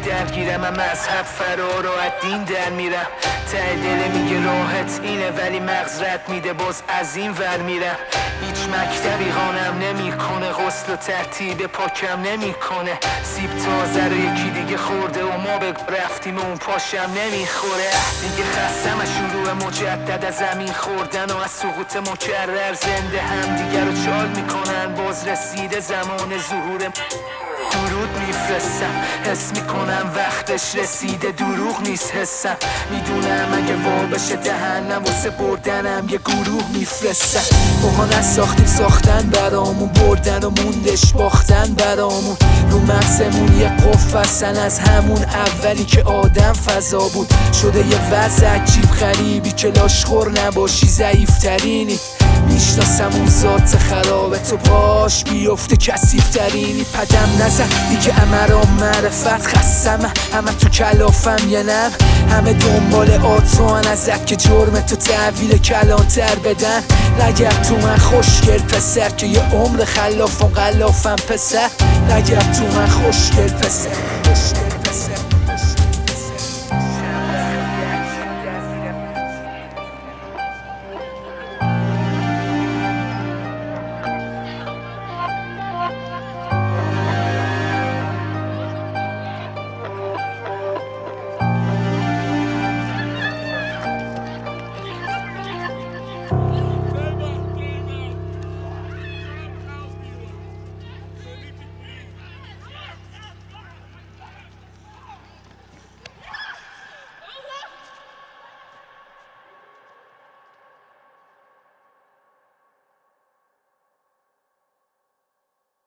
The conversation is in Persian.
درگیرم، من مذهب فرار و از دین در میرم. ته دل میگه راحت اینه ولی مغز رد میده، باز از این ور میرم. هیچ مکتبی خانم نمیکنه، غسل و ترتیب پاکم نمیکنه. سیب تازه رو یکی دیگه خورده و ما به رفتیم و اون پاشم نمیخوره. دیگه خستم از شروع مجدد از زمین خوردن و از سقوط مکرر. زنده هم دیگه رو چال میکنن، باز رسیده زمان ظهور. درود میفرستم، حس میکنم وقتش رسیده، دروغ نیست حسم. میدونم اگه وا بشه دهنم واسه بردنم یه گروه میفرستم. ماها نساختیم ساختن برامون، بردن و موندش باختن برامون. رو مغزمون یه قفل از همون اولی که آدم فضا بود. شده یه وضع عجیب غریبی که لاشخور نباشی ضعیفترینی. میشناسم اون ذات خرابه، تو باش بیفته کثیفترینی. پدم نزن دیگه امرام معرفت، خستم همه تو کلافم یه نم. همه دنبال آتوان ازت که جرم تو تحویل کلانتر بدن. نگرد تو من خوشگل پسر که یه عمر خلافم غلافم پسر. نگرد تو من خوشگل پسر.